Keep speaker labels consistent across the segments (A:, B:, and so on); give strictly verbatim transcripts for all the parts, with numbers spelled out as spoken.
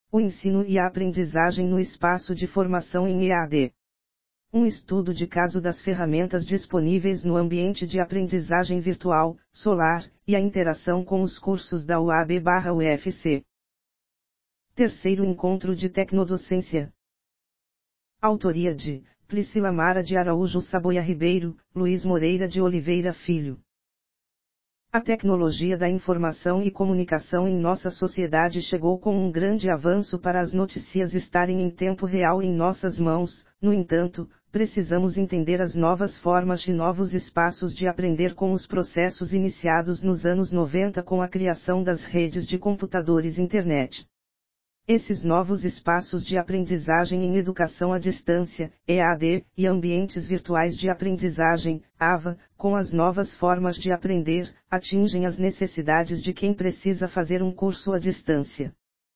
A: O ensino e a aprendizagem no espaço de formação em E A D. Um estudo de caso das ferramentas disponíveis no ambiente de aprendizagem virtual, Solar, e a interação com os cursos da U A B/U F C. Terceiro encontro de tecnodocência. Autoria de Priscila Mara de Araújo Saboia Ribeiro, Luiz Moreira de Oliveira Filho. A tecnologia da informação e comunicação em nossa sociedade chegou com um grande avanço para as notícias estarem em tempo real em nossas mãos. No entanto, precisamos entender as novas formas e novos espaços de aprender com os processos iniciados nos anos noventa com a criação das redes de computadores Internet. Esses novos espaços de aprendizagem em educação à distância, E A D, e ambientes virtuais de aprendizagem, A V A, com as novas formas de aprender, atingem as necessidades de quem precisa fazer um curso à distância.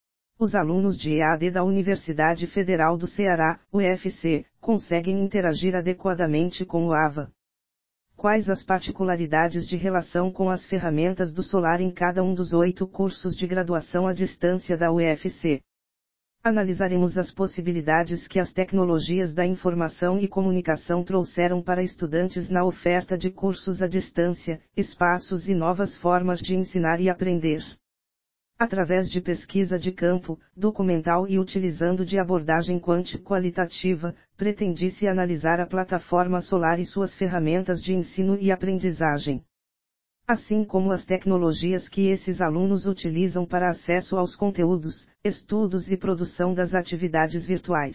A: Os alunos de E A D da Universidade Federal do Ceará, U F C, conseguem interagir adequadamente com o A V A. Quais as particularidades de relação com as ferramentas do Solar em cada um dos oito cursos de graduação à distância da U F C? Analisaremos as possibilidades que as tecnologias da informação e comunicação trouxeram para estudantes na oferta de cursos à distância, espaços e novas formas de ensinar e aprender. Através de pesquisa de campo, documental e utilizando de abordagem quanti-qualitativa, pretendia-se analisar a plataforma Solar e suas ferramentas de ensino e aprendizagem, assim como as tecnologias que esses alunos utilizam para acesso aos conteúdos, estudos e produção das atividades virtuais.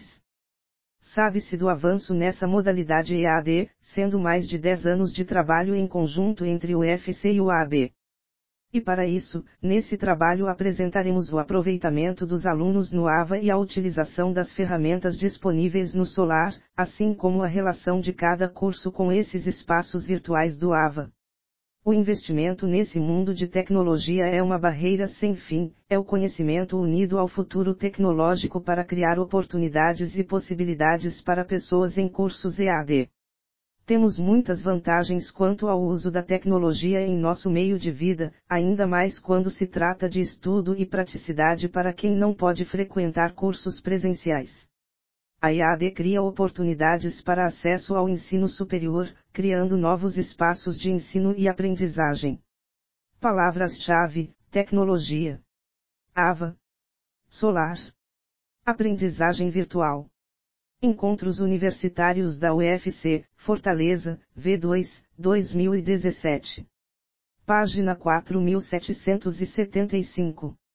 A: Sabe-se do avanço nessa modalidade E A D, sendo mais de dez anos de trabalho em conjunto entre o U F C e o A B. E para isso, nesse trabalho apresentaremos o aproveitamento dos alunos no A V A e a utilização das ferramentas disponíveis no Solar, assim como a relação de cada curso com esses espaços virtuais do A V A. O investimento nesse mundo de tecnologia é uma barreira sem fim, é o conhecimento unido ao futuro tecnológico para criar oportunidades e possibilidades para pessoas em cursos E A D. Temos muitas vantagens quanto ao uso da tecnologia em nosso meio de vida, ainda mais quando se trata de estudo e praticidade para quem não pode frequentar cursos presenciais. A E A D cria oportunidades para acesso ao ensino superior, criando novos espaços de ensino e aprendizagem. Palavras-chave: tecnologia, A V A, Solar, aprendizagem virtual. Encontros Universitários da U F C, Fortaleza, V dois, dois mil e dezessete. Página quatro mil setecentos e setenta e cinco.